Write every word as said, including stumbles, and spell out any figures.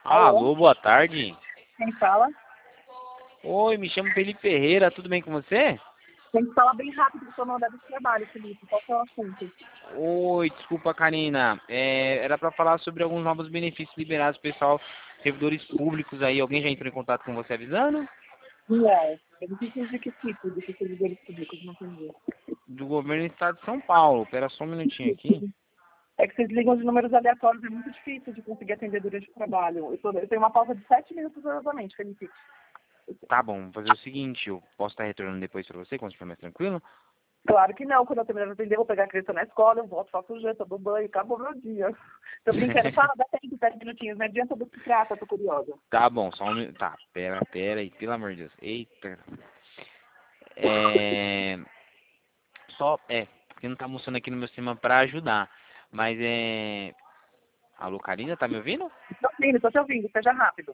Alô? Alô, boa tarde. Quem fala? Oi, me chamo Felipe Ferreira, tudo bem com você? Tem que falar bem rápido que eu estou no horário de trabalho, Felipe. Qual que é o assunto? Oi, desculpa, Karina. É, era para falar sobre alguns novos benefícios liberados pro pessoal, servidores públicos aí. Alguém já entrou em contato com você avisando? Não. Benefícios de que tipo? De que servidores públicos? Não entendi. Do governo do estado de São Paulo. Espera só um minutinho aqui. É que vocês ligam de números aleatórios, é muito difícil de conseguir atender durante o trabalho. Eu, tô, eu tenho uma pausa de sete minutos exatamente, Felipe. Tá bom, vou fazer o seguinte, eu posso estar retornando depois para você, quando estiver mais tranquilo? Claro que não, quando eu terminar de atender, eu vou pegar a criança na escola, eu volto, faço janta, dou banho, acabou meu dia. Tô brincando, fala, dá tempo, sete minutinhos, não adianta do que trata, tô curiosa. Tá bom, só um minuto. Tá, pera, pera aí, pelo amor de Deus. Eita. É... Só, é, porque não tá mostrando aqui no meu sistema pra ajudar. Mas é... Alô, Karina, tá me ouvindo? Tô ouvindo, tô te ouvindo, seja rápido.